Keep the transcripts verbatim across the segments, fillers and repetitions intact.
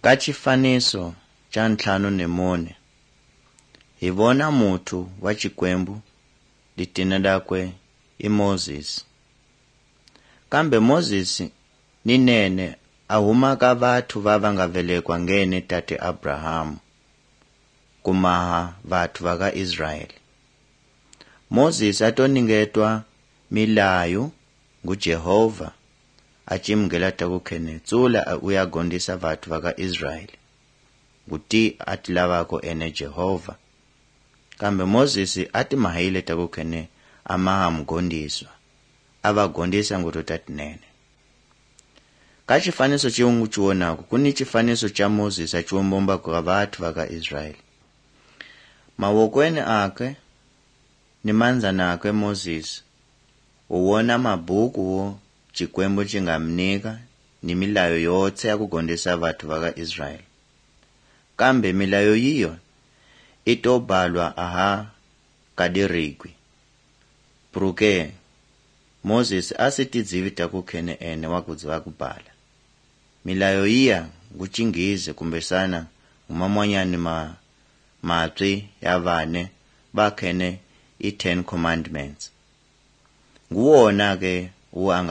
Ka xifaniso xa ntlhanu ni mune hi vona muthu wa Xikwembu litina lakwe i Moses. Kambe Moses ni nene a huma ka vathu va va nga velekwa ngene tate Abrahamu kumaha vathu va ka Israeli. Moses atoningetwa milayo ngu Jehova achimgela takukhene tsula uyagondisa vathu va ka Israeli nguti atilavako ene Jehova. Kambe Moses ati mahile takukhene amaha mgondiswa ava gondisa nguto tatinene. Ka xifaniso xiungu chiwonako kuni xifaniso cha Moses achiwombomba kwa vathu va ka Israeli. Mawokweni akwe ni manzana akwe Moses uwona mabuku wo Xikwembu xi nga mnika ni milayo yotse ya kugondisa vathu va ka Israeli. Kambe milayo yiyo itobhalwa aha kadirigwi. Pruke Moses asitidzivi takukhene ene wakudziwa kubhala. Milayo yiya nguchingize kumbesana ngumamwanyani ma matswi ya vane bakhene i Ten Commandments. Nguwona ke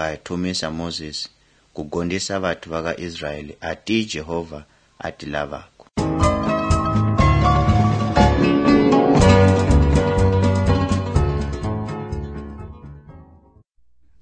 uangathumisa Moses kugondisa vathu va ka Israeli ati Jehova atilavako.